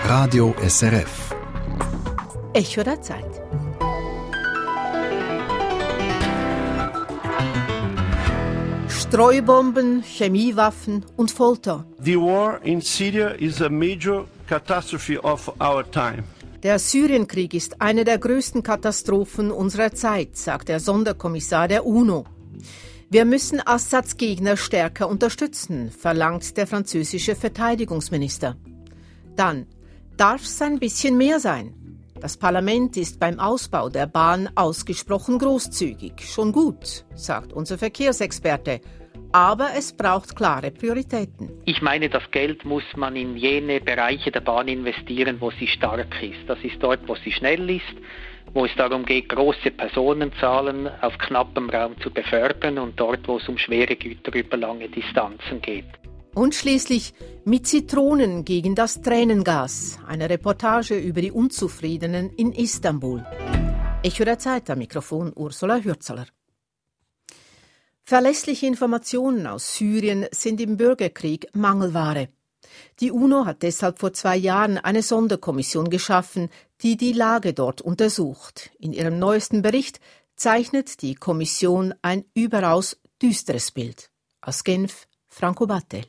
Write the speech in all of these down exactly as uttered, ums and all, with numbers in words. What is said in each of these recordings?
Radio S R F. Echo der Zeit. Streubomben, Chemiewaffen und Folter. The war in Syria is a major catastrophe of our time. Der Syrienkrieg ist eine der größten Katastrophen unserer Zeit, sagt der Sonderkommissar der UNO. Wir müssen Assads Gegner stärker unterstützen, verlangt der französische Verteidigungsminister. Dann darf es ein bisschen mehr sein. Das Parlament ist beim Ausbau der Bahn ausgesprochen großzügig. Schon gut, sagt unser Verkehrsexperte. Aber es braucht klare Prioritäten. Ich meine, das Geld muss man in jene Bereiche der Bahn investieren, wo sie stark ist. Das ist dort, wo sie schnell ist, wo es darum geht, große Personenzahlen auf knappem Raum zu befördern und dort, wo es um schwere Güter über lange Distanzen geht. Und schließlich mit Zitronen gegen das Tränengas. Eine Reportage über die Unzufriedenen in Istanbul. Echo der Zeit, am Mikrofon Ursula Hürzeler. Verlässliche Informationen aus Syrien sind im Bürgerkrieg Mangelware. Die UNO hat deshalb vor zwei Jahren eine Sonderkommission geschaffen, die die Lage dort untersucht. In ihrem neuesten Bericht zeichnet die Kommission ein überaus düsteres Bild. Aus Genf, Franco Battel.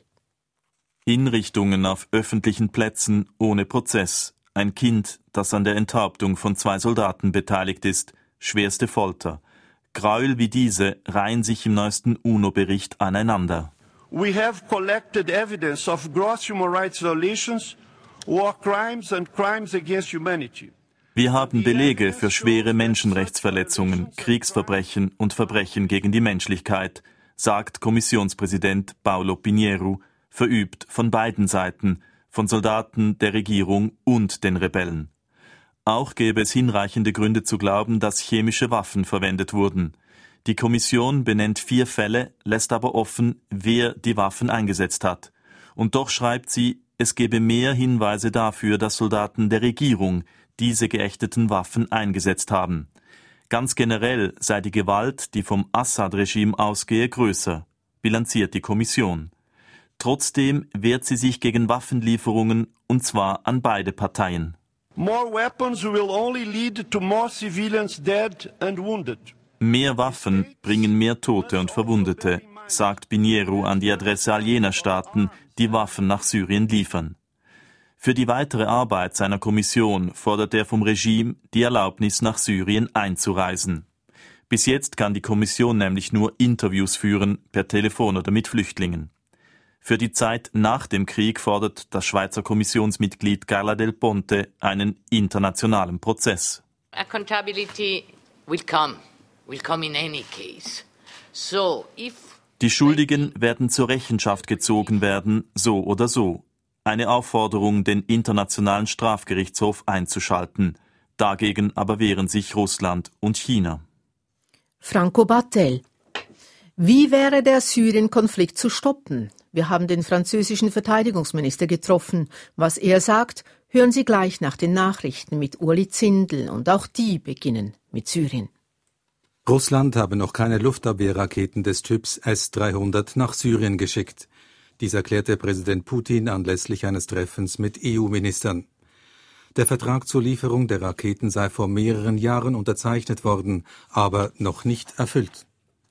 Hinrichtungen auf öffentlichen Plätzen ohne Prozess. Ein Kind, das an der Enthauptung von zwei Soldaten beteiligt ist. Schwerste Folter. Gräuel wie diese reihen sich im neuesten UNO-Bericht aneinander. We have collected evidence of gross human rights violations, war crimes and crimes against humanity. Wir haben Belege für schwere Menschenrechtsverletzungen, Kriegsverbrechen und Verbrechen gegen die Menschlichkeit, sagt Kommissionspräsident Paulo Pinheiro, verübt von beiden Seiten, von Soldaten, der Regierung und den Rebellen. Auch gäbe es hinreichende Gründe zu glauben, dass chemische Waffen verwendet wurden. Die Kommission benennt vier Fälle, lässt aber offen, wer die Waffen eingesetzt hat. Und doch schreibt sie, es gebe mehr Hinweise dafür, dass Soldaten der Regierung diese geächteten Waffen eingesetzt haben. Ganz generell sei die Gewalt, die vom Assad-Regime ausgehe, größer, bilanziert die Kommission. Trotzdem wehrt sie sich gegen Waffenlieferungen, und zwar an beide Parteien. More weapons will only lead to more civilians dead and wounded. Mehr Waffen bringen mehr Tote und Verwundete, sagt Pinheiro an die Adresse all jener Staaten, die Waffen nach Syrien liefern. Für die weitere Arbeit seiner Kommission fordert er vom Regime die Erlaubnis, nach Syrien einzureisen. Bis jetzt kann die Kommission nämlich nur Interviews führen, per Telefon oder mit Flüchtlingen. Für die Zeit nach dem Krieg fordert das Schweizer Kommissionsmitglied Carla Del Ponte einen internationalen Prozess. Accountability will come, will come in any case. So, if Die Schuldigen werden zur Rechenschaft gezogen werden, so oder so. Eine Aufforderung, den Internationalen Strafgerichtshof einzuschalten. Dagegen aber wehren sich Russland und China. Franco Battel. Wie wäre der Syrien-Konflikt zu stoppen? Wir haben den französischen Verteidigungsminister getroffen. Was er sagt, hören Sie gleich nach den Nachrichten mit Uli Zindel. Und auch die beginnen mit Syrien. Russland habe noch keine Luftabwehrraketen des Typs S dreihundert nach Syrien geschickt. Dies erklärte Präsident Putin anlässlich eines Treffens mit E U-Ministern. Der Vertrag zur Lieferung der Raketen sei vor mehreren Jahren unterzeichnet worden, aber noch nicht erfüllt.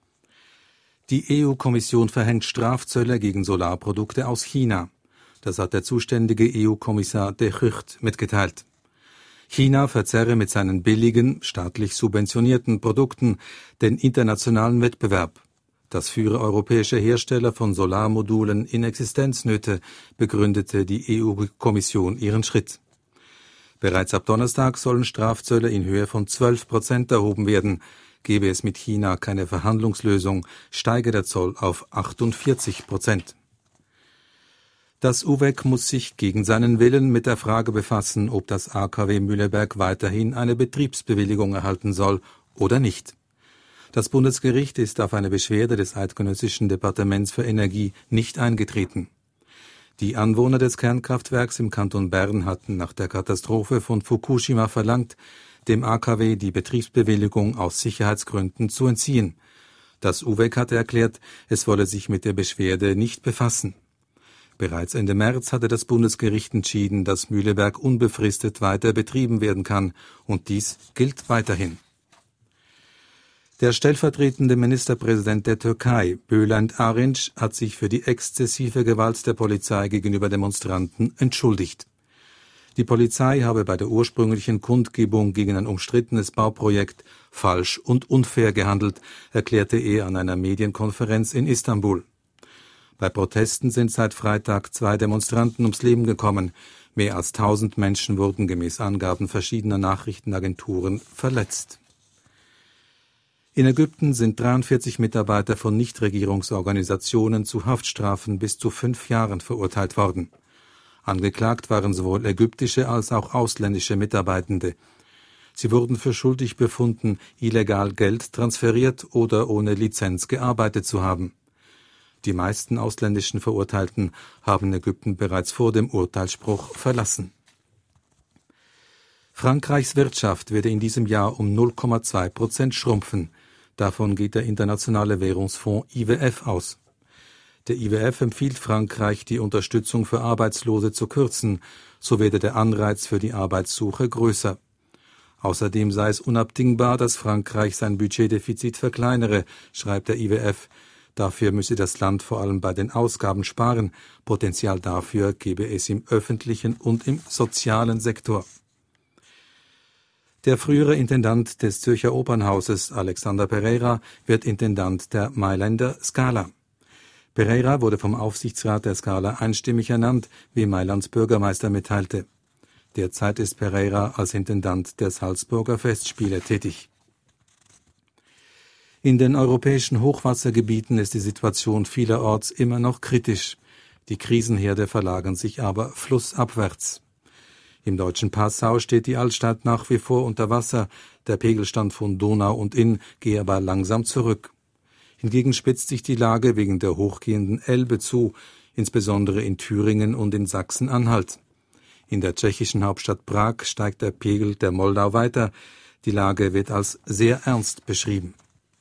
Die E U-Kommission verhängt Strafzölle gegen Solarprodukte aus China. Das hat der zuständige E U-Kommissar de Gucht mitgeteilt. China verzerre mit seinen billigen, staatlich subventionierten Produkten den internationalen Wettbewerb. Das führe europäische Hersteller von Solarmodulen in Existenznöte, begründete die E U-Kommission ihren Schritt. Bereits ab Donnerstag sollen Strafzölle in Höhe von zwölf Prozent erhoben werden. Gebe es mit China keine Verhandlungslösung, steige der Zoll auf achtundvierzig Prozent. Das U W E C muss sich gegen seinen Willen mit der Frage befassen, ob das A K W Mühleberg weiterhin eine Betriebsbewilligung erhalten soll oder nicht. Das Bundesgericht ist auf eine Beschwerde des Eidgenössischen Departements für Energie nicht eingetreten. Die Anwohner des Kernkraftwerks im Kanton Bern hatten nach der Katastrophe von Fukushima verlangt, dem A K W die Betriebsbewilligung aus Sicherheitsgründen zu entziehen. Das U W E C hatte erklärt, es wolle sich mit der Beschwerde nicht befassen. Bereits Ende März hatte das Bundesgericht entschieden, dass Mühleberg unbefristet weiter betrieben werden kann, und dies gilt weiterhin. Der stellvertretende Ministerpräsident der Türkei, Bülent Arınç, hat sich für die exzessive Gewalt der Polizei gegenüber Demonstranten entschuldigt. Die Polizei habe bei der ursprünglichen Kundgebung gegen ein umstrittenes Bauprojekt falsch und unfair gehandelt, erklärte er an einer Medienkonferenz in Istanbul. Bei Protesten sind seit Freitag zwei Demonstranten ums Leben gekommen. Mehr als tausend Menschen wurden gemäß Angaben verschiedener Nachrichtenagenturen verletzt. In Ägypten sind dreiundvierzig Mitarbeiter von Nichtregierungsorganisationen zu Haftstrafen bis zu fünf Jahren verurteilt worden. Angeklagt waren sowohl ägyptische als auch ausländische Mitarbeitende. Sie wurden für schuldig befunden, illegal Geld transferiert oder ohne Lizenz gearbeitet zu haben. Die meisten ausländischen Verurteilten haben Ägypten bereits vor dem Urteilsspruch verlassen. Frankreichs Wirtschaft werde in diesem Jahr um null Komma zwei Prozent schrumpfen. Davon geht der Internationale Währungsfonds I W F aus. Der I W F empfiehlt Frankreich, die Unterstützung für Arbeitslose zu kürzen, so werde der Anreiz für die Arbeitssuche größer. Außerdem sei es unabdingbar, dass Frankreich sein Budgetdefizit verkleinere, schreibt der I W F. Dafür müsse das Land vor allem bei den Ausgaben sparen. Potenzial dafür gebe es im öffentlichen und im sozialen Sektor. Der frühere Intendant des Zürcher Opernhauses, Alexander Pereira, wird Intendant der Mailänder Scala. Pereira wurde vom Aufsichtsrat der Scala einstimmig ernannt, wie Mailands Bürgermeister mitteilte. Derzeit ist Pereira als Intendant der Salzburger Festspiele tätig. In den europäischen Hochwassergebieten ist die Situation vielerorts immer noch kritisch. Die Krisenherde verlagern sich aber flussabwärts. Im deutschen Passau steht die Altstadt nach wie vor unter Wasser. Der Pegelstand von Donau und Inn gehe aber langsam zurück. Hingegen spitzt sich die Lage wegen der hochgehenden Elbe zu, insbesondere in Thüringen und in Sachsen-Anhalt. In der tschechischen Hauptstadt Prag steigt der Pegel der Moldau weiter. Die Lage wird als sehr ernst beschrieben.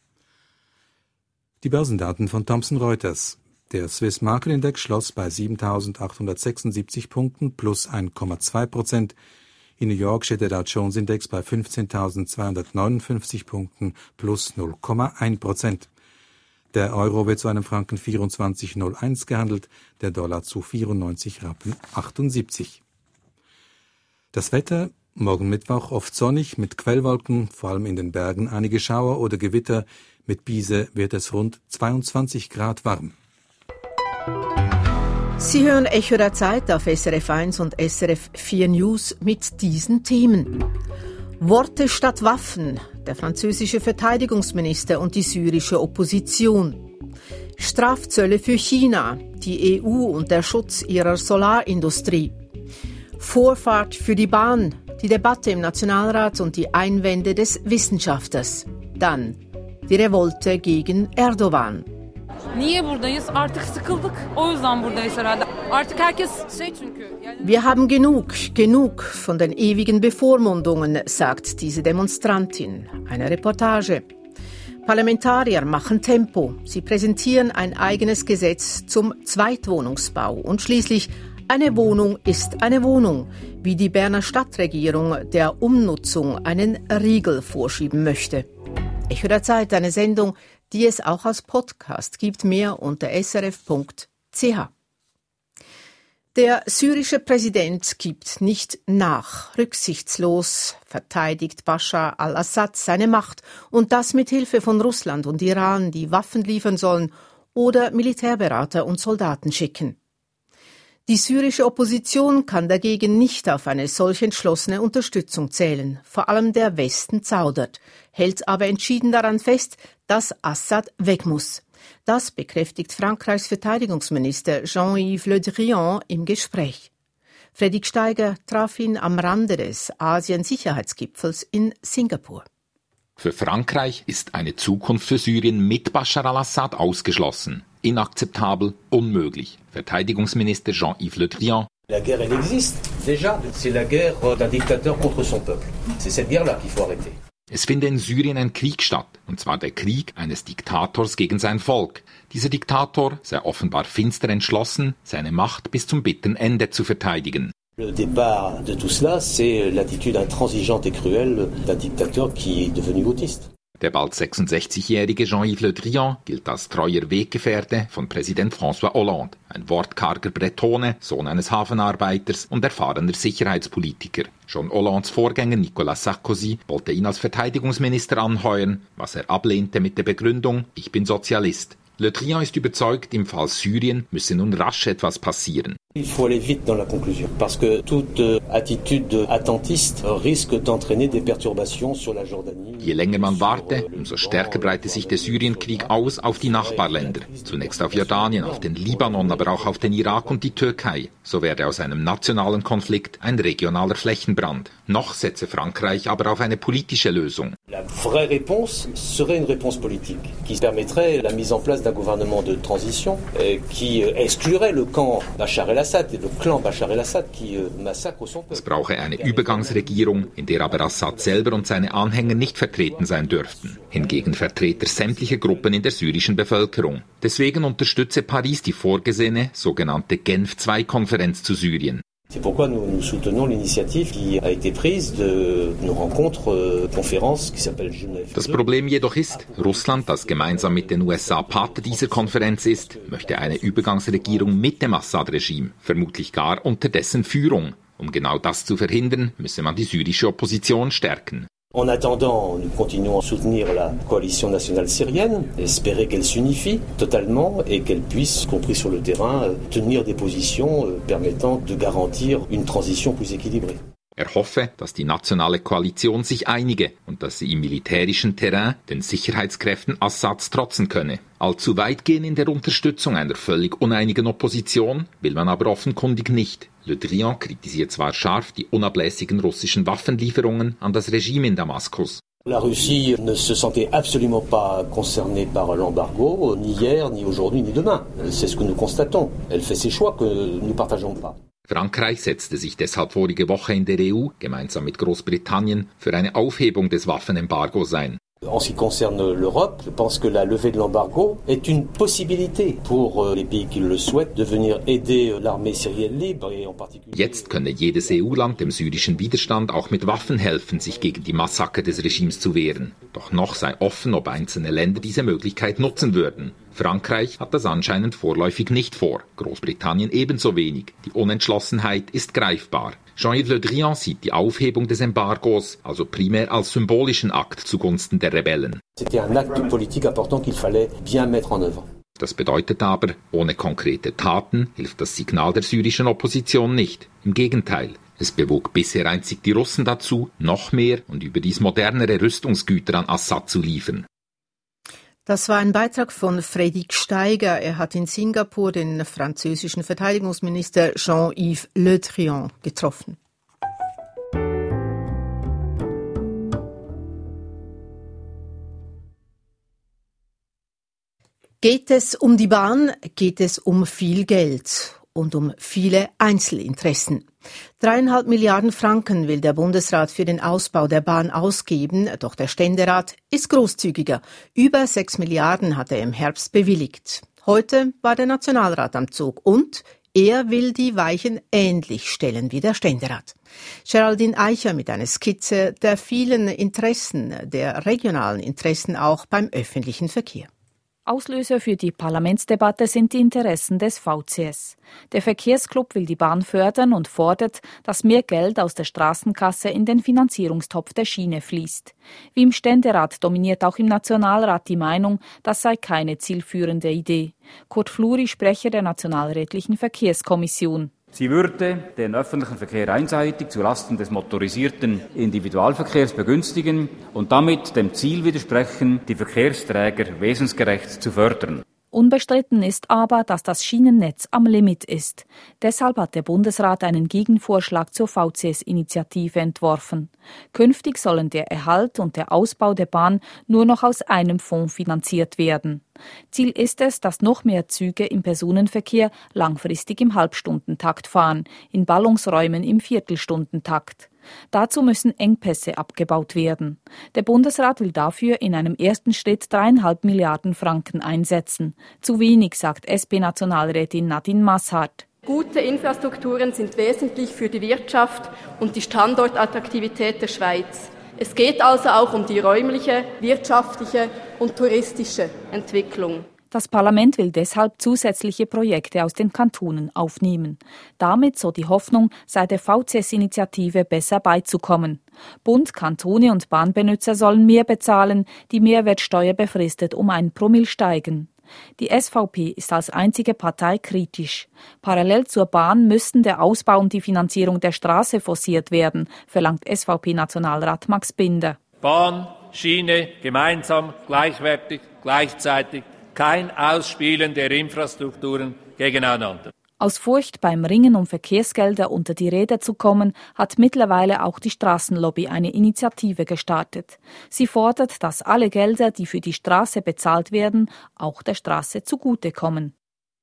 Die Börsendaten von Thomson Reuters. Der Swiss Market Index schloss bei siebentausendachthundertsechsundsiebzig Punkten plus eins Komma zwei Prozent. In New York steht der Dow Jones Index bei fünfzehntausendzweihundertneunundfünfzig Punkten plus null Komma eins Prozent. Der Euro wird zu einem Franken vierundzwanzig Komma null eins gehandelt, der Dollar zu vierundneunzig Rappen achtundsiebzig. Das Wetter: Morgen Mittwoch oft sonnig mit Quellwolken, vor allem in den Bergen einige Schauer oder Gewitter. Mit Biese wird es rund zweiundzwanzig Grad warm. Sie hören Echo der Zeit auf S R F eins und S R F vier News mit diesen Themen. Worte statt Waffen, der französische Verteidigungsminister und die syrische Opposition. Strafzölle für China, die E U und der Schutz ihrer Solarindustrie. Vorfahrt für die Bahn, die Debatte im Nationalrat und die Einwände des Wissenschaftlers. Dann die Revolte gegen Erdogan. Niye buradayız? Artık sıkıldık. O yüzden buradayız herhalde. Artık herkes şey çünkü. Wir haben genug, genug von den ewigen Bevormundungen, sagt diese Demonstrantin. Eine Reportage. Parlamentarier machen Tempo. Sie präsentieren ein eigenes Gesetz zum Zweitwohnungsbau. Und schließlich: Eine Wohnung ist eine Wohnung, wie die Berner Stadtregierung der Umnutzung einen Riegel vorschieben möchte. Echo der Zeit, eine Sendung, die es auch als Podcast gibt. Mehr unter s r f punkt c h. Der syrische Präsident gibt nicht nach. Rücksichtslos verteidigt Bashar al-Assad seine Macht, und das mit Hilfe von Russland und Iran, die Waffen liefern sollen oder Militärberater und Soldaten schicken. Die syrische Opposition kann dagegen nicht auf eine solch entschlossene Unterstützung zählen. Vor allem der Westen zaudert, hält aber entschieden daran fest, dass Assad weg muss. Das bekräftigt Frankreichs Verteidigungsminister Jean-Yves Le Drian im Gespräch. Fredrik Steiger traf ihn am Rande des Asien-Sicherheitsgipfels in Singapur. Für Frankreich ist eine Zukunft für Syrien mit Bashar al-Assad ausgeschlossen. Inakzeptabel, unmöglich. Verteidigungsminister Jean-Yves Le Drian. La guerre, elle existe. Déjà, c'est la guerre d'un dictateur contre son peuple. C'est cette guerre-là qu'il faut arrêter. Es finde in Syrien ein Krieg statt, und zwar der Krieg eines Diktators gegen sein Volk. Dieser Diktator sei offenbar finster entschlossen, seine Macht bis zum bitteren Ende zu verteidigen. Le départ de tout cela, c'est l'attitude intransigeante et cruelle d'un dictateur qui est devenu autiste. Der bald sechsundsechzigjährige Jean-Yves Le Drian gilt als treuer Weggefährte von Präsident François Hollande, ein wortkarger Bretone, Sohn eines Hafenarbeiters und erfahrener Sicherheitspolitiker. Schon Hollandes Vorgänger Nicolas Sarkozy wollte ihn als Verteidigungsminister anheuern, was er ablehnte mit der Begründung, ich bin Sozialist. Le Drian ist überzeugt, im Fall Syrien müsse nun rasch etwas passieren. Il faut aller vite dans la conclusion, parce que toute attitude attentiste risque d'entraîner des perturbations sur la Jordanie. Je länger man warte, umso stärker breite sich der Syrienkrieg aus auf die Nachbarländer. Zunächst auf Jordanien, auf den Libanon, aber auch auf den Irak und die Türkei. So werde aus einem nationalen Konflikt ein regionaler Flächenbrand. Noch setze Frankreich aber auf eine politische Lösung. La vraie réponse serait une réponse politique, qui permettrait la mise en place d'un gouvernement de transition, qui exclurait le camp Bachar el Es brauche eine Übergangsregierung, in der aber Assad selber und seine Anhänger nicht vertreten sein dürften. Hingegen Vertreter sämtlicher Gruppen in der syrischen Bevölkerung. Deswegen unterstütze Paris die vorgesehene sogenannte Genf zwei Konferenz zu Syrien. C'est pourquoi nous, nous soutenons l'initiative qui a été prise de une rencontre euh, conférence qui s'appelle Genève. Das Problem jedoch ist, Russland, das gemeinsam mit den U S A Partner dieser Konferenz ist, möchte eine Übergangsregierung mit dem Assad-Regime, vermutlich gar unter dessen Führung. Um genau das zu verhindern, müsse man die syrische Opposition stärken. En attendant, nous continuons à soutenir la coalition nationale syrienne, espérer qu'elle s'unifie totalement et qu'elle puisse, y compris sur le terrain, tenir des positions permettant de garantir une transition plus équilibrée. Er hoffe, dass die nationale Koalition sich einige und dass sie im militärischen Terrain den Sicherheitskräften Assads trotzen könne. Allzu weit gehen in der Unterstützung einer völlig uneinigen Opposition will man aber offenkundig nicht. Le Drian kritisiert zwar scharf die unablässigen russischen Waffenlieferungen an das Regime in Damaskus. La Russie ne se sentait absolument pas concernée par l'embargo, ni hier, ni aujourd'hui, ni demain. C'est ce que nous constatons. Elle fait ses choix que nous ne partageons pas. Frankreich setzte sich deshalb vorige Woche in der E U, gemeinsam mit Großbritannien, für eine Aufhebung des Waffenembargos ein. En ce qui concerne l'Europe, je pense que la levée de l'embargo est une possibilité pour les pays qui le souhaitent de venir aider l'armée syrienne libre et en particulier. Jetzt könne jedes E U-Land dem syrischen Widerstand auch mit Waffen helfen, sich gegen die Massaker des Regimes zu wehren. Doch noch sei offen, ob einzelne Länder diese Möglichkeit nutzen würden. Frankreich hat das anscheinend vorläufig nicht vor, Großbritannien ebenso wenig. Die Unentschlossenheit ist greifbar. Jean-Yves Le Drian sieht die Aufhebung des Embargos also primär als symbolischen Akt zugunsten der Rebellen. C'était un acte politique important qu'il fallait bien mettre en œuvre. Das bedeutet aber, ohne konkrete Taten hilft das Signal der syrischen Opposition nicht. Im Gegenteil. Es bewog bisher einzig die Russen dazu, noch mehr und überdies modernere Rüstungsgüter an Assad zu liefern. Das war ein Beitrag von Frédéric Steiger. Er hat in Singapur den französischen Verteidigungsminister Jean-Yves Le Drian getroffen. Geht es um die Bahn, geht es um viel Geld und um viele Einzelinteressen. Dreieinhalb Milliarden Franken will der Bundesrat für den Ausbau der Bahn ausgeben, doch der Ständerat ist großzügiger. Über sechs Milliarden hat er im Herbst bewilligt. Heute war der Nationalrat am Zug und er will die Weichen ähnlich stellen wie der Ständerat. Geraldine Eicher mit einer Skizze der vielen Interessen, der regionalen Interessen auch beim öffentlichen Verkehr. Auslöser für die Parlamentsdebatte sind die Interessen des V C S. Der Verkehrsclub will die Bahn fördern und fordert, dass mehr Geld aus der Straßenkasse in den Finanzierungstopf der Schiene fließt. Wie im Ständerat dominiert auch im Nationalrat die Meinung, das sei keine zielführende Idee. Kurt Fluri, Sprecher der Nationalrätlichen Verkehrskommission. Sie würde den öffentlichen Verkehr einseitig zulasten des motorisierten Individualverkehrs begünstigen und damit dem Ziel widersprechen, die Verkehrsträger wesensgerecht zu fördern. Unbestritten ist aber, dass das Schienennetz am Limit ist. Deshalb hat der Bundesrat einen Gegenvorschlag zur V C S-Initiative entworfen. Künftig sollen der Erhalt und der Ausbau der Bahn nur noch aus einem Fonds finanziert werden. Ziel ist es, dass noch mehr Züge im Personenverkehr langfristig im Halbstundentakt fahren, in Ballungsräumen im Viertelstundentakt. Dazu müssen Engpässe abgebaut werden. Der Bundesrat will dafür in einem ersten Schritt dreieinhalb Milliarden Franken einsetzen. Zu wenig, sagt S P-Nationalrätin Nadine Masshardt. Gute Infrastrukturen sind wesentlich für die Wirtschaft und die Standortattraktivität der Schweiz. Es geht also auch um die räumliche, wirtschaftliche und touristische Entwicklung. Das Parlament will deshalb zusätzliche Projekte aus den Kantonen aufnehmen. Damit, so die Hoffnung, sei der V C S-Initiative besser beizukommen. Bund, Kantone und Bahnbenutzer sollen mehr bezahlen, die Mehrwertsteuer befristet um ein Promille steigen. Die S V P ist als einzige Partei kritisch. Parallel zur Bahn müssten der Ausbau und die Finanzierung der Straße forciert werden, verlangt S V P-Nationalrat Max Binder. Bahn, Schiene, gemeinsam, gleichwertig, gleichzeitig. Kein Ausspielen der Infrastrukturen gegeneinander. Aus Furcht, beim Ringen um Verkehrsgelder unter die Räder zu kommen, hat mittlerweile auch die Straßenlobby eine Initiative gestartet. Sie fordert, dass alle Gelder, die für die Straße bezahlt werden, auch der Straße zugutekommen.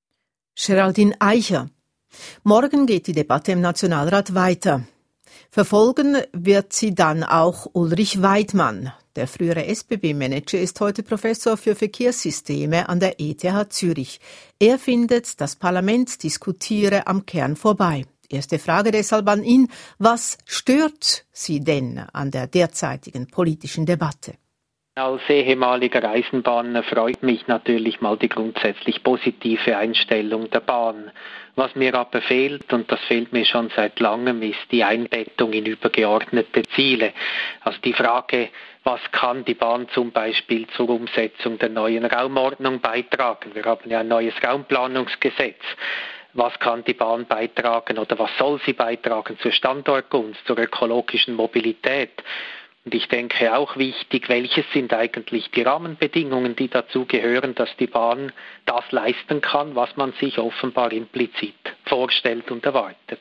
Geraldine Eicher. Morgen geht die Debatte im Nationalrat weiter. Verfolgen wird sie dann auch Ulrich Weidmann. Der frühere S B B-Manager ist heute Professor für Verkehrssysteme an der E T H Zürich. Er findet, das Parlament diskutiere am Kern vorbei. Erste Frage deshalb an ihn: Was stört Sie denn an der derzeitigen politischen Debatte? Als ehemaliger Eisenbahner freut mich natürlich mal die grundsätzlich positive Einstellung der Bahn. Was mir aber fehlt, und das fehlt mir schon seit langem, ist die Einbettung in übergeordnete Ziele. Also die Frage, was kann die Bahn zum Beispiel zur Umsetzung der neuen Raumordnung beitragen? Wir haben ja ein neues Raumplanungsgesetz. Was kann die Bahn beitragen oder was soll sie beitragen zur Standortgunst, zur ökologischen Mobilität? Und ich denke auch wichtig, welches sind eigentlich die Rahmenbedingungen, die dazu gehören, dass die Bahn das leisten kann, was man sich offenbar implizit vorstellt und erwartet.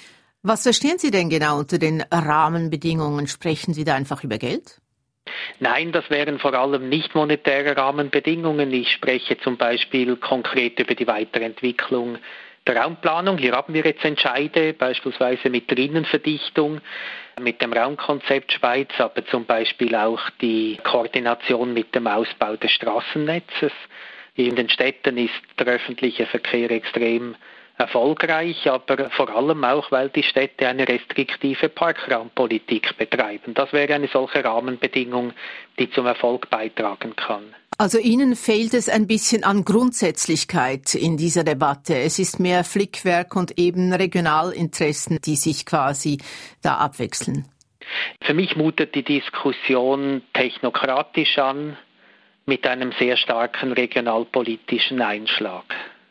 Was verstehen Sie denn genau unter den Rahmenbedingungen? Sprechen Sie da einfach über Geld? Nein, das wären vor allem nicht monetäre Rahmenbedingungen. Ich spreche zum Beispiel konkret über die Weiterentwicklung der Raumplanung. Hier haben wir jetzt Entscheide, beispielsweise mit der Innenverdichtung, mit dem Raumkonzept Schweiz, aber zum Beispiel auch die Koordination mit dem Ausbau des Straßennetzes. In den Städten ist der öffentliche Verkehr extrem erfolgreich, aber vor allem auch, weil die Städte eine restriktive Parkraumpolitik betreiben. Das wäre eine solche Rahmenbedingung, die zum Erfolg beitragen kann. Also Ihnen fehlt es ein bisschen an Grundsätzlichkeit in dieser Debatte. Es ist mehr Flickwerk und eben Regionalinteressen, die sich quasi da abwechseln. Für mich mutet die Diskussion technokratisch an, mit einem sehr starken regionalpolitischen Einschlag.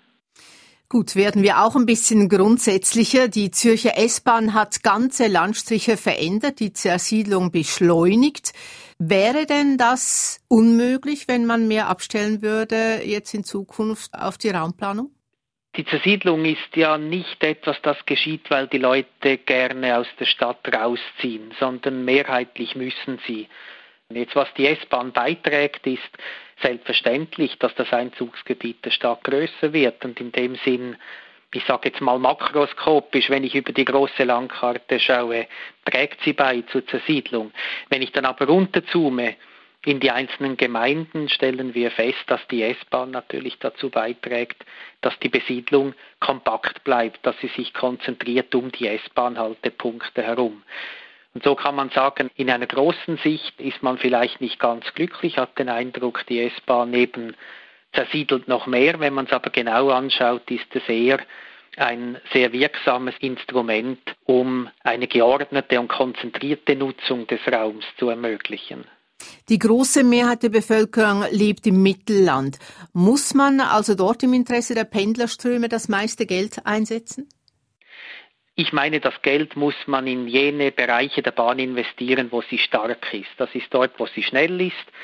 Gut, werden wir auch ein bisschen grundsätzlicher. Die Zürcher S-Bahn hat ganze Landstriche verändert, die Zersiedlung beschleunigt. Wäre denn das unmöglich, wenn man mehr abstellen würde jetzt in Zukunft auf die Raumplanung? Die Zersiedlung ist ja nicht etwas, das geschieht, weil die Leute gerne aus der Stadt rausziehen, sondern mehrheitlich müssen sie. Jetzt, was die S-Bahn beiträgt, ist selbstverständlich, dass das Einzugsgebiet der Stadt größer wird und in dem Sinn, ich sage jetzt mal makroskopisch, wenn ich über die große Landkarte schaue, trägt sie bei zur Zersiedlung. Wenn ich dann aber runterzoome in die einzelnen Gemeinden, stellen wir fest, dass die S-Bahn natürlich dazu beiträgt, dass die Besiedlung kompakt bleibt, dass sie sich konzentriert um die S-Bahn-Haltepunkte herum. Und so kann man sagen, in einer großen Sicht ist man vielleicht nicht ganz glücklich, hat den Eindruck, die S-Bahn eben zersiedelt noch mehr. Wenn man es aber genau anschaut, ist es eher ein sehr wirksames Instrument, um eine geordnete und konzentrierte Nutzung des Raums zu ermöglichen. Die große Mehrheit der Bevölkerung lebt im Mittelland. Muss man also dort im Interesse der Pendlerströme das meiste Geld einsetzen? Ich meine, das Geld muss man in jene Bereiche der Bahn investieren, wo sie stark ist. Das ist dort, wo sie schnell ist,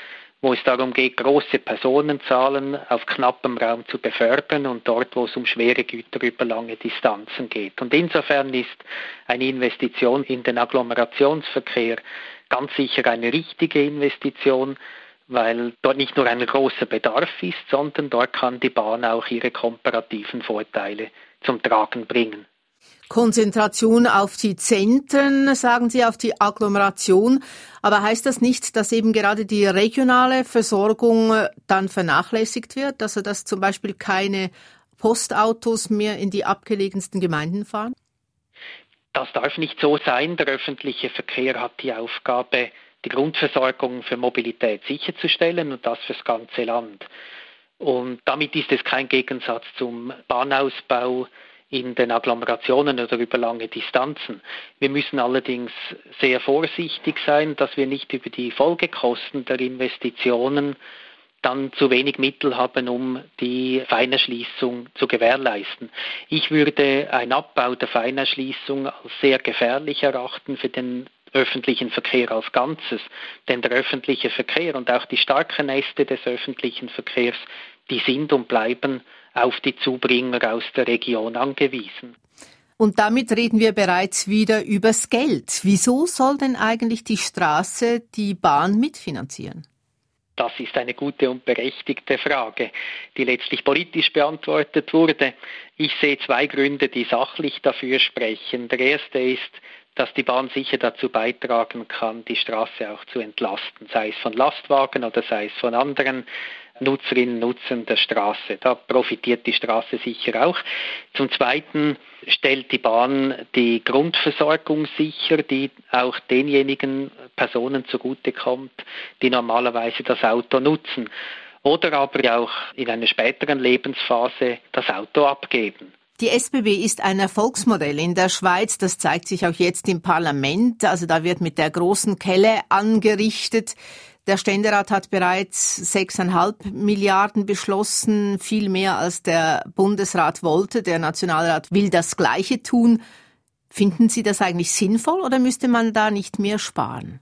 wo es darum geht, große Personenzahlen auf knappem Raum zu befördern und dort, wo es um schwere Güter über lange Distanzen geht. Und insofern ist eine Investition in den Agglomerationsverkehr ganz sicher eine richtige Investition, weil dort nicht nur ein großer Bedarf ist, sondern dort kann die Bahn auch ihre komparativen Vorteile zum Tragen bringen. Konzentration auf die Zentren, sagen Sie, auf die Agglomeration. Aber heißt das nicht, dass eben gerade die regionale Versorgung dann vernachlässigt wird? Also dass zum Beispiel keine Postautos mehr in die abgelegensten Gemeinden fahren? Das darf nicht so sein. Der öffentliche Verkehr hat die Aufgabe, die Grundversorgung für Mobilität sicherzustellen und das fürs ganze Land. Und damit ist es kein Gegensatz zum Bahnausbau in den Agglomerationen oder über lange Distanzen. Wir müssen allerdings sehr vorsichtig sein, dass wir nicht über die Folgekosten der Investitionen dann zu wenig Mittel haben, um die Feinerschließung zu gewährleisten. Ich würde einen Abbau der Feinerschließung als sehr gefährlich erachten für den öffentlichen Verkehr als Ganzes. Denn der öffentliche Verkehr und auch die starken Äste des öffentlichen Verkehrs, die sind und bleiben auf die Zubringer aus der Region angewiesen. Und damit reden wir bereits wieder übers Geld. Wieso soll denn eigentlich die Straße die Bahn mitfinanzieren? Das ist eine gute und berechtigte Frage, die letztlich politisch beantwortet wurde. Ich sehe zwei Gründe, die sachlich dafür sprechen. Der erste ist, dass die Bahn sicher dazu beitragen kann, die Straße auch zu entlasten, sei es von Lastwagen oder sei es von anderen Nutzerinnen und Nutzern der Straße. Da profitiert die Straße sicher auch. Zum Zweiten stellt die Bahn die Grundversorgung sicher, die auch denjenigen Personen zugutekommt, die normalerweise das Auto nutzen. Oder aber auch in einer späteren Lebensphase das Auto abgeben. Die S B B ist ein Erfolgsmodell in der Schweiz. Das zeigt sich auch jetzt im Parlament. Also da wird mit der großen Kelle angerichtet. Der Ständerat hat bereits sechseinhalb Milliarden beschlossen, viel mehr als der Bundesrat wollte. Der Nationalrat will das Gleiche tun. Finden Sie das eigentlich sinnvoll oder müsste man da nicht mehr sparen?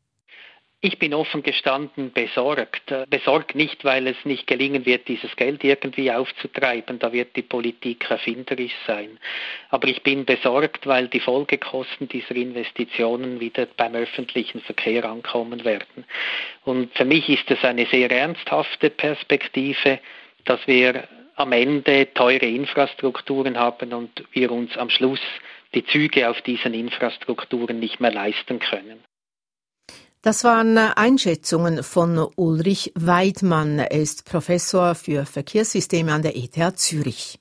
Ich bin offen gestanden besorgt. Besorgt nicht, weil es nicht gelingen wird, dieses Geld irgendwie aufzutreiben. Da wird die Politik erfinderisch sein. Aber ich bin besorgt, weil die Folgekosten dieser Investitionen wieder beim öffentlichen Verkehr ankommen werden. Und für mich ist es eine sehr ernsthafte Perspektive, dass wir am Ende teure Infrastrukturen haben und wir uns am Schluss die Züge auf diesen Infrastrukturen nicht mehr leisten können. Das waren Einschätzungen von Ulrich Weidmann. Er ist Professor für Verkehrssysteme an der E T H Zürich.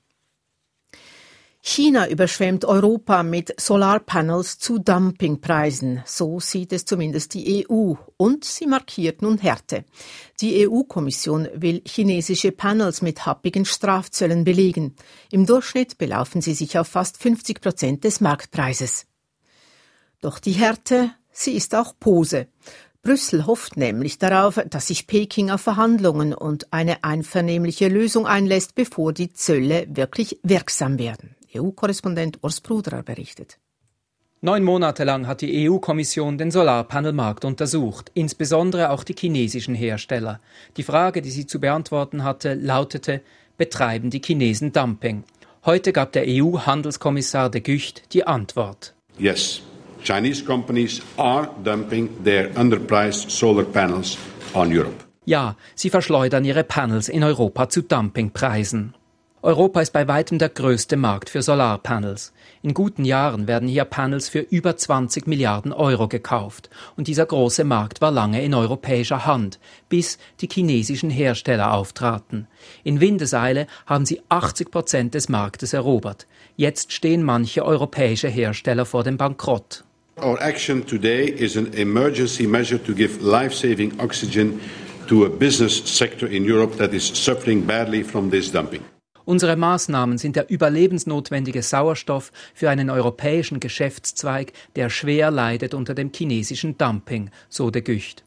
China überschwemmt Europa mit Solarpanels zu Dumpingpreisen. So sieht es zumindest die E U. Und sie markiert nun Härte. Die E U-Kommission will chinesische Panels mit happigen Strafzöllen belegen. Im Durchschnitt belaufen sie sich auf fast fünfzig Prozent des Marktpreises. Doch die Härte, sie ist auch Pose. Brüssel hofft nämlich darauf, dass sich Peking auf Verhandlungen und eine einvernehmliche Lösung einlässt, bevor die Zölle wirklich wirksam werden. E U-Korrespondent Urs Bruderer berichtet. Neun Monate lang hat die E U-Kommission den Solarpanelmarkt untersucht, insbesondere auch die chinesischen Hersteller. Die Frage, die sie zu beantworten hatte, lautete: Betreiben die Chinesen Dumping? Heute gab der E U-Handelskommissar de Gucht die Antwort. Yes. Chinese companies are dumping their underpriced solar panels on Europe. Ja, sie verschleudern ihre Panels in Europa zu Dumpingpreisen. Europa ist bei weitem der größte Markt für Solarpanels. In guten Jahren werden hier Panels für über zwanzig Milliarden Euro gekauft. Und dieser große Markt war lange in europäischer Hand, bis die chinesischen Hersteller auftraten. In Windeseile haben sie achtzig Prozent des Marktes erobert. Jetzt stehen manche europäische Hersteller vor dem Bankrott. Our action today is an emergency measure to give life-saving oxygen to a business sector in Europe that is suffering badly from this dumping. Unsere Maßnahmen sind der überlebensnotwendige Sauerstoff für einen europäischen Geschäftszweig, der schwer leidet unter dem chinesischen Dumping, so de Gucht.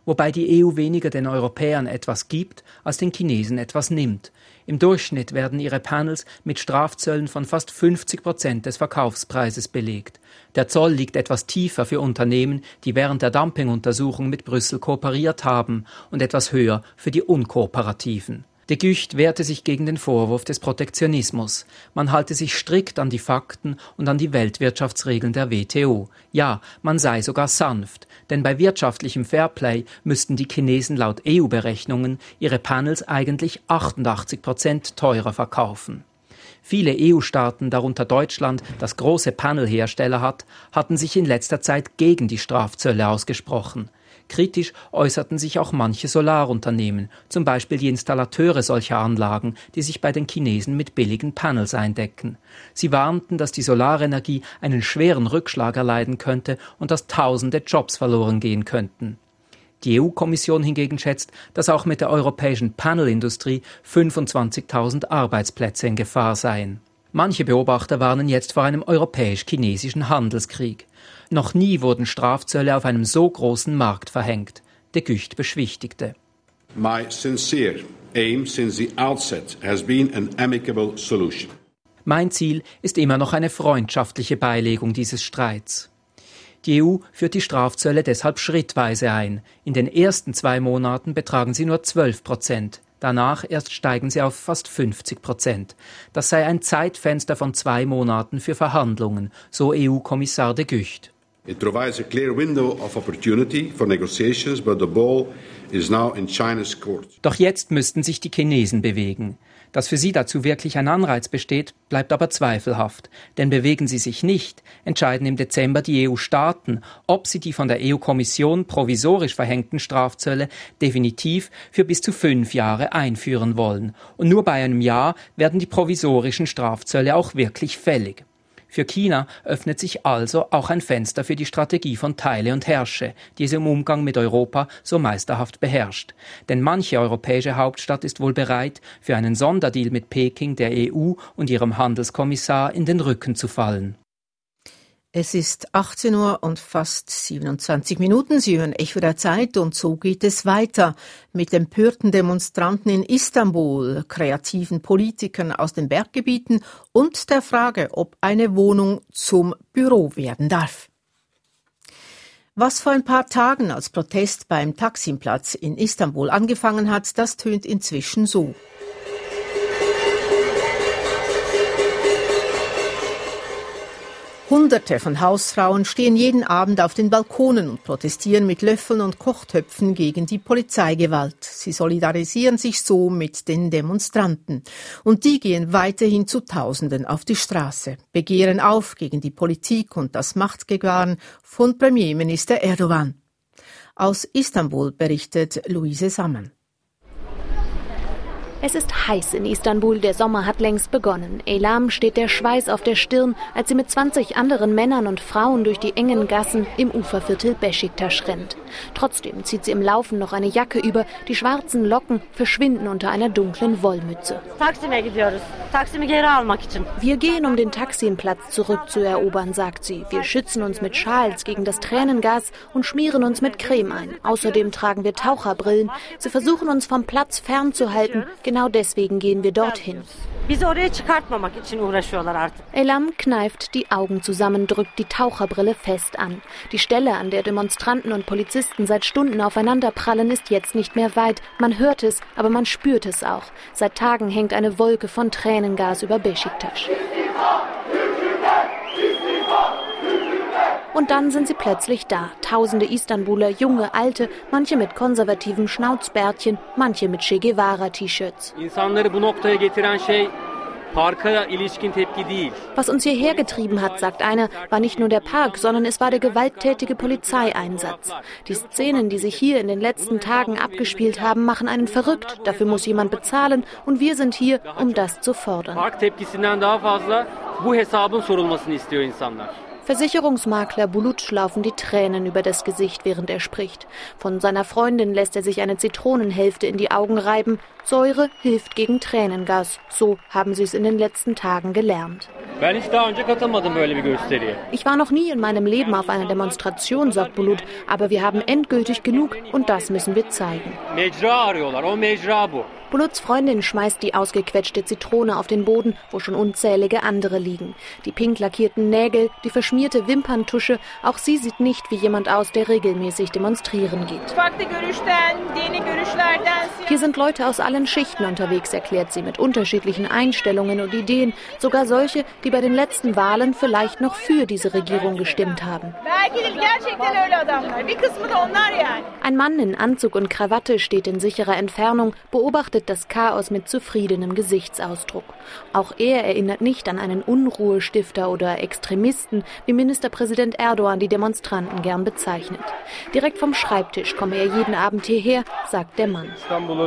wobei die E U weniger den Europäern etwas gibt, als den Chinesen etwas nimmt. Im Durchschnitt werden ihre Panels mit Strafzöllen von fast fünfzig Prozent des Verkaufspreises belegt. Der Zoll liegt etwas tiefer für Unternehmen, die während der Dumpinguntersuchung mit Brüssel kooperiert haben, und etwas höher für die Unkooperativen. De Gucht wehrte sich gegen den Vorwurf des Protektionismus. Man halte sich strikt an die Fakten und an die Weltwirtschaftsregeln der W T O. Ja, man sei sogar sanft, denn bei wirtschaftlichem Fairplay müssten die Chinesen laut E U-Berechnungen ihre Panels eigentlich achtundachtzig Prozent teurer verkaufen. Viele E U-Staaten, darunter Deutschland, das große Panelhersteller hat, hatten sich in letzter Zeit gegen die Strafzölle ausgesprochen. Kritisch äußerten sich auch manche Solarunternehmen, zum Beispiel die Installateure solcher Anlagen, die sich bei den Chinesen mit billigen Panels eindecken. Sie warnten, dass die Solarenergie einen schweren Rückschlag erleiden könnte und dass tausende Jobs verloren gehen könnten. Die E U-Kommission hingegen schätzt, dass auch mit der europäischen Panelindustrie fünfundzwanzigtausend Arbeitsplätze in Gefahr seien. Manche Beobachter warnen jetzt vor einem europäisch-chinesischen Handelskrieg. Noch nie wurden Strafzölle auf einem so großen Markt verhängt. De Gucht beschwichtigte. My sincere aim since the outset has been an amicable solution. Mein Ziel ist immer noch eine freundschaftliche Beilegung dieses Streits. Die E U führt die Strafzölle deshalb schrittweise ein. In den ersten zwei Monaten betragen sie nur zwölf Prozent. Danach erst steigen sie auf fast fünfzig Prozent. Das sei ein Zeitfenster von zwei Monaten für Verhandlungen, so E U-Kommissar de Gucht. It provides a clear window of opportunity for negotiations, but the ball is now in China's court. Doch jetzt müssten sich die Chinesen bewegen. Dass für sie dazu wirklich ein Anreiz besteht, bleibt aber zweifelhaft. Denn bewegen sie sich nicht, entscheiden im Dezember die E U-Staaten, ob sie die von der E U-Kommission provisorisch verhängten Strafzölle definitiv für bis zu fünf Jahre einführen wollen. Und nur bei einem Jahr werden die provisorischen Strafzölle auch wirklich fällig. Für China öffnet sich also auch ein Fenster für die Strategie von Teile und Herrsche, die es im Umgang mit Europa so meisterhaft beherrscht. Denn manche europäische Hauptstadt ist wohl bereit, für einen Sonderdeal mit Peking der E U und ihrem Handelskommissar in den Rücken zu fallen. Es ist achtzehn Uhr und fast siebenundzwanzig Minuten. Sie hören Echo der Zeit und so geht es weiter mit empörten Demonstranten in Istanbul, kreativen Politikern aus den Berggebieten und der Frage, ob eine Wohnung zum Büro werden darf. Was vor ein paar Tagen als Protest beim Taksimplatz in Istanbul angefangen hat, das tönt inzwischen so. Hunderte von Hausfrauen stehen jeden Abend auf den Balkonen und protestieren mit Löffeln und Kochtöpfen gegen die Polizeigewalt. Sie solidarisieren sich so mit den Demonstranten. Und die gehen weiterhin zu Tausenden auf die Straße, begehren auf gegen die Politik und das Machtgebahren von Premierminister Erdogan. Aus Istanbul berichtet Luise Samman. Es ist heiß in Istanbul, der Sommer hat längst begonnen. Elam steht der Schweiß auf der Stirn, als sie mit zwanzig anderen Männern und Frauen durch die engen Gassen im Uferviertel Beşiktaş rennt. Trotzdem zieht sie im Laufen noch eine Jacke über, die schwarzen Locken verschwinden unter einer dunklen Wollmütze. Wir gehen, um den Taksimplatz zurückzuerobern, sagt sie. Wir schützen uns mit Schals gegen das Tränengas und schmieren uns mit Creme ein. Außerdem tragen wir Taucherbrillen. Sie versuchen uns vom Platz fernzuhalten. Genau deswegen gehen wir dorthin. Elam kneift die Augen zusammen, drückt die Taucherbrille fest an. Die Stelle, an der Demonstranten und Polizisten seit Stunden aufeinanderprallen, ist jetzt nicht mehr weit. Man hört es, aber man spürt es auch. Seit Tagen hängt eine Wolke von Tränengas über Beşiktaş. Und dann sind sie plötzlich da. Tausende Istanbuler, junge, alte, manche mit konservativem Schnauzbärtchen, manche mit Che Guevara-T-Shirts. Was uns hierher getrieben hat, sagt einer, war nicht nur der Park, sondern es war der gewalttätige Polizeieinsatz. Die Szenen, die sich hier in den letzten Tagen abgespielt haben, machen einen verrückt. Dafür muss jemand bezahlen und wir sind hier, um das zu fordern. Versicherungsmakler Bulut laufen die Tränen über das Gesicht, während er spricht. Von seiner Freundin lässt er sich eine Zitronenhälfte in die Augen reiben. Säure hilft gegen Tränengas. So haben sie es in den letzten Tagen gelernt. Ich war noch nie in meinem Leben auf einer Demonstration, sagt Bulut, aber wir haben endgültig genug und das müssen wir zeigen. Buluts Freundin schmeißt die ausgequetschte Zitrone auf den Boden, wo schon unzählige andere liegen. Die pink lackierten Nägel, die verschmierte Wimperntusche, auch sie sieht nicht wie jemand aus, der regelmäßig demonstrieren geht. Hier sind Leute aus allen Schichten unterwegs, erklärt sie, mit unterschiedlichen Einstellungen und Ideen, sogar solche, die bei den letzten Wahlen vielleicht noch für diese Regierung gestimmt haben. Ein Mann in Anzug und Krawatte steht in sicherer Entfernung, beobachtet das Chaos mit zufriedenem Gesichtsausdruck. Auch er erinnert nicht an einen Unruhestifter oder Extremisten, wie Ministerpräsident Erdogan die Demonstranten gern bezeichnet. Direkt vom Schreibtisch komme er jeden Abend hierher, sagt der Mann.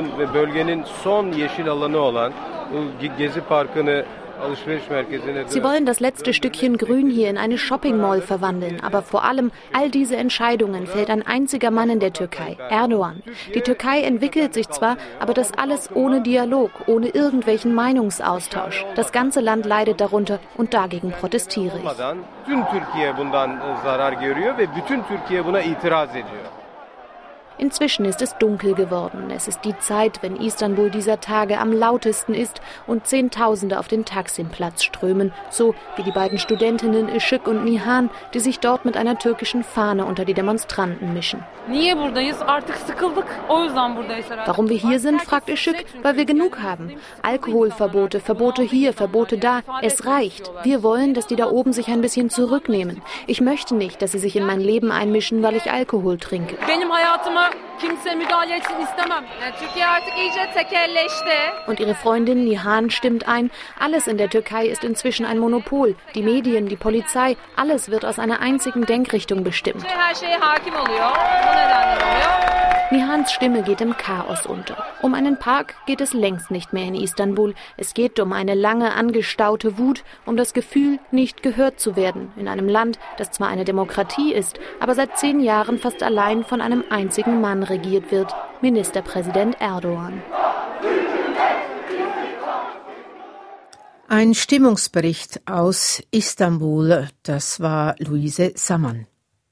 Sie wollen das letzte Stückchen Grün hier in eine Shopping-Mall verwandeln. Aber vor allem, all diese Entscheidungen fällt ein einziger Mann in der Türkei, Erdogan. Die Türkei entwickelt sich zwar, aber das alles ohne Dialog, ohne irgendwelchen Meinungsaustausch. Das ganze Land leidet darunter und dagegen protestiere ich. Inzwischen ist es dunkel geworden. Es ist die Zeit, wenn Istanbul dieser Tage am lautesten ist und Zehntausende auf den Taksim-Platz strömen, so wie die beiden Studentinnen Işık und Nihan, die sich dort mit einer türkischen Fahne unter die Demonstranten mischen. Warum wir hier sind, fragt Işık, weil wir genug haben. Alkoholverbote, Verbote hier, Verbote da. Es reicht. Wir wollen, dass die da oben sich ein bisschen zurücknehmen. Ich möchte nicht, dass sie sich in mein Leben einmischen, weil ich Alkohol trinke. Und ihre Freundin Nihan stimmt ein, alles in der Türkei ist inzwischen ein Monopol. Die Medien, die Polizei, alles wird aus einer einzigen Denkrichtung bestimmt. Nihans Stimme geht im Chaos unter. Um einen Park geht es längst nicht mehr in Istanbul. Es geht um eine lange angestaute Wut, um das Gefühl, nicht gehört zu werden, in einem Land, das zwar eine Demokratie ist, aber seit zehn Jahren fast allein von einem einzigen Mann regiert wird, Ministerpräsident Erdogan. Ein Stimmungsbericht aus Istanbul, das war Luise Samman.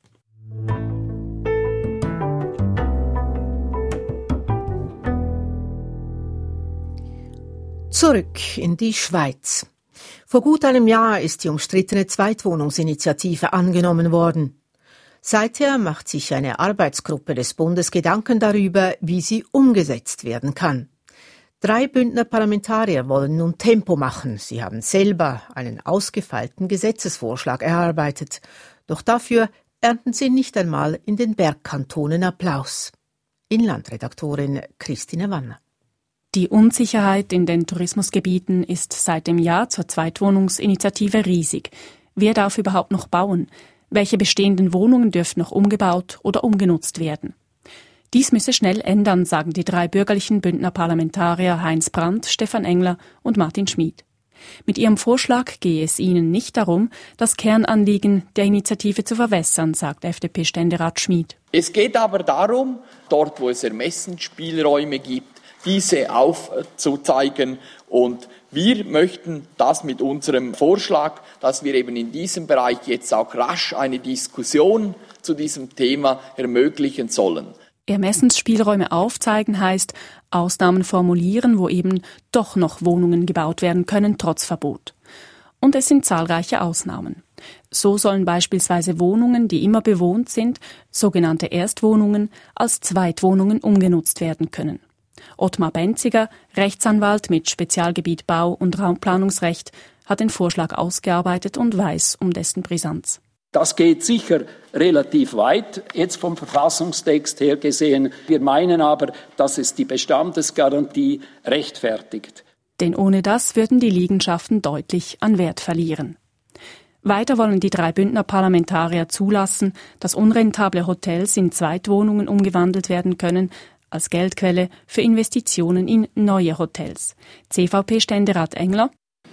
Zurück in die Schweiz. Vor gut einem Jahr ist die umstrittene Zweitwohnungsinitiative angenommen worden. Seither macht sich eine Arbeitsgruppe des Bundes Gedanken darüber, wie sie umgesetzt werden kann. Drei Bündner Parlamentarier wollen nun Tempo machen. Sie haben selber einen ausgefeilten Gesetzesvorschlag erarbeitet. Doch dafür ernten sie nicht einmal in den Bergkantonen Applaus. Inlandredaktorin Christine Wanner. Die Unsicherheit in den Tourismusgebieten ist seit dem Ja zur Zweitwohnungsinitiative riesig. Wer darf überhaupt noch bauen? Welche bestehenden Wohnungen dürfen noch umgebaut oder umgenutzt werden? Dies müsse schnell ändern, sagen die drei bürgerlichen Bündner Parlamentarier Heinz Brandt, Stefan Engler und Martin Schmid. Mit ihrem Vorschlag gehe es ihnen nicht darum, das Kernanliegen der Initiative zu verwässern, sagt F D P-Ständerat Schmid. Es geht aber darum, dort wo es Ermessensspielräume gibt, diese aufzuzeigen. Und wir möchten das mit unserem Vorschlag, dass wir eben in diesem Bereich jetzt auch rasch eine Diskussion zu diesem Thema ermöglichen sollen. Ermessensspielräume aufzeigen heißt, Ausnahmen formulieren, wo eben doch noch Wohnungen gebaut werden können, trotz Verbot. Und es sind zahlreiche Ausnahmen. So sollen beispielsweise Wohnungen, die immer bewohnt sind, sogenannte Erstwohnungen, als Zweitwohnungen umgenutzt werden können. Ottmar Benziger, Rechtsanwalt mit Spezialgebiet Bau- und Raumplanungsrecht, hat den Vorschlag ausgearbeitet und weiß um dessen Brisanz. Das geht sicher relativ weit, jetzt vom Verfassungstext her gesehen. Wir meinen aber, dass es die Bestandesgarantie rechtfertigt. Denn ohne das würden die Liegenschaften deutlich an Wert verlieren. Weiter wollen die drei Bündner Parlamentarier zulassen, dass unrentable Hotels in Zweitwohnungen umgewandelt werden können, als Geldquelle für Investitionen in neue Hotels. C V P-Ständerat Engler.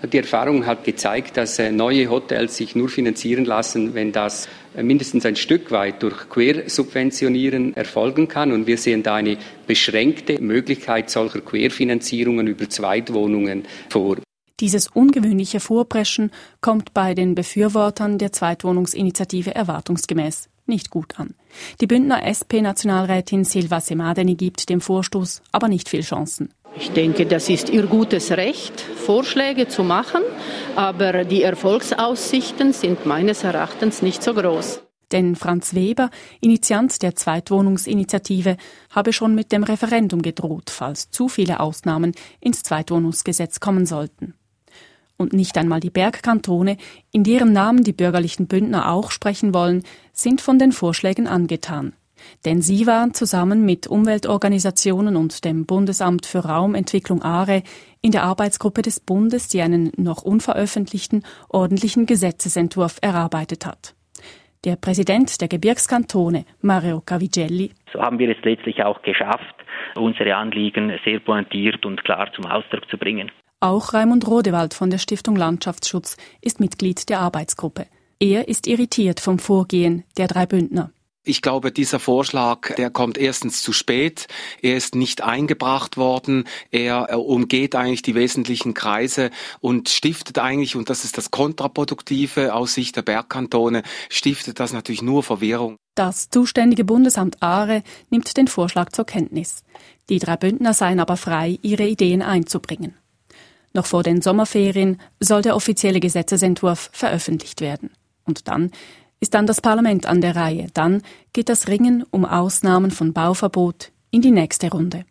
Die Erfahrung hat gezeigt, dass neue Hotels sich nur finanzieren lassen, wenn das mindestens ein Stück weit durch Quersubventionieren erfolgen kann. Und wir sehen da eine beschränkte Möglichkeit solcher Querfinanzierungen über Zweitwohnungen vor. Dieses ungewöhnliche Vorpreschen kommt bei den Befürwortern der Zweitwohnungsinitiative erwartungsgemäß nicht gut an. Die Bündner S P-Nationalrätin Silva Semadeni gibt dem Vorstoß aber nicht viel Chancen. Ich denke, das ist ihr gutes Recht, Vorschläge zu machen, aber die Erfolgsaussichten sind meines Erachtens nicht so groß. Denn Franz Weber, Initiant der Zweitwohnungsinitiative, habe schon mit dem Referendum gedroht, falls zu viele Ausnahmen ins Zweitwohnungsgesetz kommen sollten. Und nicht einmal die Bergkantone, in deren Namen die bürgerlichen Bündner auch sprechen wollen, sind von den Vorschlägen angetan. Denn sie waren zusammen mit Umweltorganisationen und dem Bundesamt für Raumentwicklung ARE in der Arbeitsgruppe des Bundes, die einen noch unveröffentlichten ordentlichen Gesetzesentwurf erarbeitet hat. Der Präsident der Gebirgskantone, Mario Cavigelli. So haben wir es letztlich auch geschafft, unsere Anliegen sehr pointiert und klar zum Ausdruck zu bringen. Auch Raimund Rodewald von der Stiftung Landschaftsschutz ist Mitglied der Arbeitsgruppe. Er ist irritiert vom Vorgehen der drei Bündner. Ich glaube, dieser Vorschlag, der kommt erstens zu spät. Er ist nicht eingebracht worden. Er, er umgeht eigentlich die wesentlichen Kreise und stiftet eigentlich, und das ist das Kontraproduktive aus Sicht der Bergkantone, stiftet das natürlich nur Verwirrung. Das zuständige Bundesamt ARE nimmt den Vorschlag zur Kenntnis. Die drei Bündner seien aber frei, ihre Ideen einzubringen. Noch vor den Sommerferien soll der offizielle Gesetzesentwurf veröffentlicht werden. Und dann ist dann das Parlament an der Reihe. Dann geht das Ringen um Ausnahmen von Bauverbot in die nächste Runde.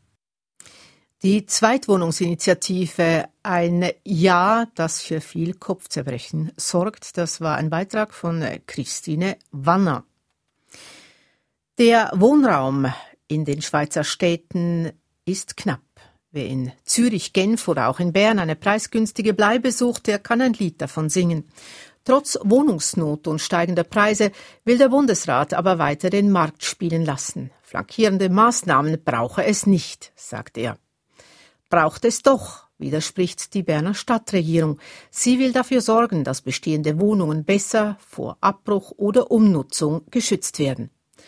Die Zweitwohnungsinitiative Ein Ja, das für viel Kopfzerbrechen sorgt. Das war ein Beitrag von Christine Wanner. Der Wohnraum in den Schweizer Städten ist knapp. Wer in Zürich, Genf oder auch in Bern eine preisgünstige Bleibe sucht, der kann ein Lied davon singen. Trotz Wohnungsnot und steigender Preise will der Bundesrat aber weiter den Markt spielen lassen. Flankierende Maßnahmen brauche es nicht, sagt er. Braucht es doch, widerspricht die Berner Stadtregierung. Sie will dafür sorgen, dass bestehende Wohnungen besser vor Abbruch oder Umnutzung geschützt werden.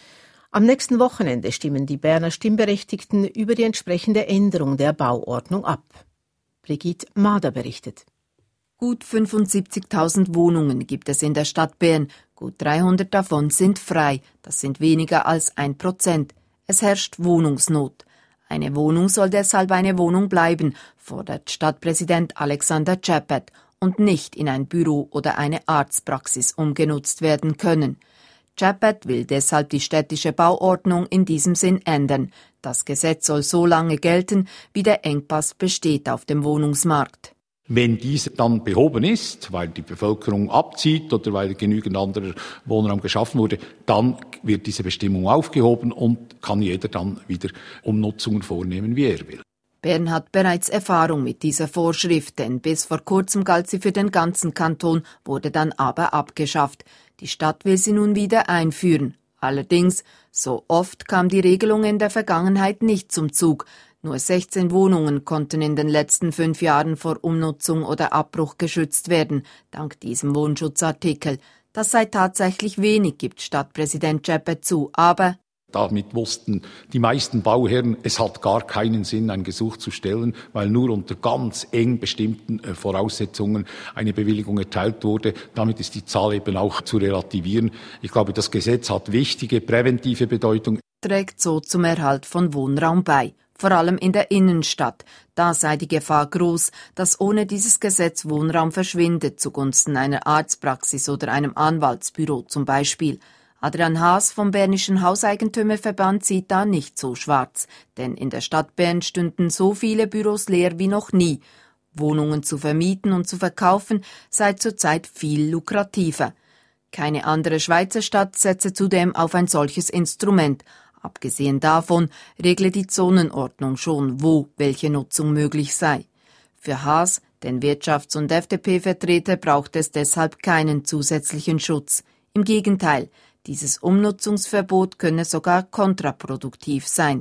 Am nächsten Wochenende stimmen die Berner Stimmberechtigten über die entsprechende Änderung der Bauordnung ab. Brigitte Mader berichtet. Gut fünfundsiebzigtausend Wohnungen gibt es in der Stadt Bern. Gut dreihundert davon sind frei. Das sind weniger als ein Prozent. Es herrscht Wohnungsnot. Eine Wohnung soll deshalb eine Wohnung bleiben, fordert Stadtpräsident Alexander Czappert, und nicht in ein Büro oder eine Arztpraxis umgenutzt werden können. Czappert will deshalb die städtische Bauordnung in diesem Sinn ändern. Das Gesetz soll so lange gelten, wie der Engpass besteht auf dem Wohnungsmarkt. Wenn diese dann behoben ist, weil die Bevölkerung abzieht oder weil genügend anderer Wohnraum geschaffen wurde, dann wird diese Bestimmung aufgehoben und kann jeder dann wieder Umnutzungen vornehmen, wie er will. Bern hat bereits Erfahrung mit dieser Vorschrift, denn bis vor kurzem galt sie für den ganzen Kanton, wurde dann aber abgeschafft. Die Stadt will sie nun wieder einführen. Allerdings, so oft kam die Regelung in der Vergangenheit nicht zum Zug. Nur sechzehn Wohnungen konnten in den letzten fünf Jahren vor Umnutzung oder Abbruch geschützt werden, dank diesem Wohnschutzartikel. Das sei tatsächlich wenig, gibt Stadtpräsident Czappert zu, aber damit wussten die meisten Bauherren, es hat gar keinen Sinn, ein Gesuch zu stellen, weil nur unter ganz eng bestimmten Voraussetzungen eine Bewilligung erteilt wurde. Damit ist die Zahl eben auch zu relativieren. Ich glaube, das Gesetz hat wichtige präventive Bedeutung. Trägt so zum Erhalt von Wohnraum bei. Vor allem in der Innenstadt. Da sei die Gefahr groß, dass ohne dieses Gesetz Wohnraum verschwindet, zugunsten einer Arztpraxis oder einem Anwaltsbüro zum Beispiel. Adrian Haas vom Bernischen Hauseigentümerverband sieht da nicht so schwarz, denn in der Stadt Bern stünden so viele Büros leer wie noch nie. Wohnungen zu vermieten und zu verkaufen sei zurzeit viel lukrativer. Keine andere Schweizer Stadt setze zudem auf ein solches Instrument. Abgesehen davon regle die Zonenordnung schon, wo welche Nutzung möglich sei. Für Haas, den Wirtschafts- und F D P-Vertreter, braucht es deshalb keinen zusätzlichen Schutz. Im Gegenteil, dieses Umnutzungsverbot könne sogar kontraproduktiv sein.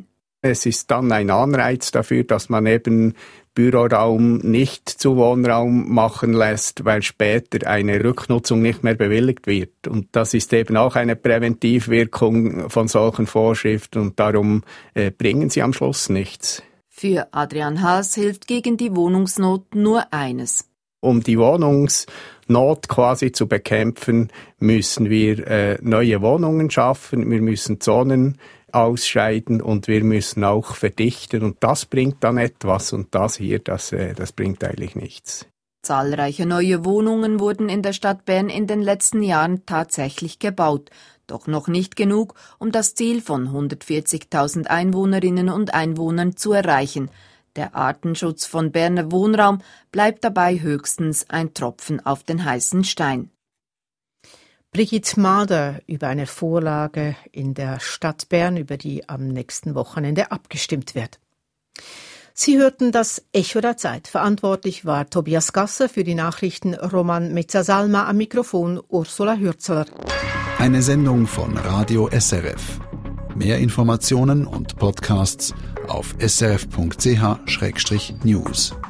Es ist dann ein Anreiz dafür, dass man eben Büroraum nicht zu Wohnraum machen lässt, weil später eine Rücknutzung nicht mehr bewilligt wird. Und das ist eben auch eine Präventivwirkung von solchen Vorschriften und darum äh, bringen sie am Schluss nichts. Für Adrian Haas hilft gegen die Wohnungsnot nur eines. Um die Wohnungsnot quasi zu bekämpfen, müssen wir äh, neue Wohnungen schaffen, wir müssen Zonen ausscheiden und wir müssen auch verdichten und das bringt dann etwas und das hier, das, äh, das bringt eigentlich nichts. Zahlreiche neue Wohnungen wurden in der Stadt Bern in den letzten Jahren tatsächlich gebaut, doch noch nicht genug, um das Ziel von hundertvierzigtausend Einwohnerinnen und Einwohnern zu erreichen. Der Artenschutz von Berner Wohnraum bleibt dabei höchstens ein Tropfen auf den heißen Stein. Brigitte Mader über eine Vorlage in der Stadt Bern, über die am nächsten Wochenende abgestimmt wird. Sie hörten das Echo der Zeit. Verantwortlich war Tobias Gasser, für die Nachrichten Roman Mezzasalma, am Mikrofon Ursula Hürzeler. Eine Sendung von Radio S R F. Mehr Informationen und Podcasts auf s r f punkt c h slash news.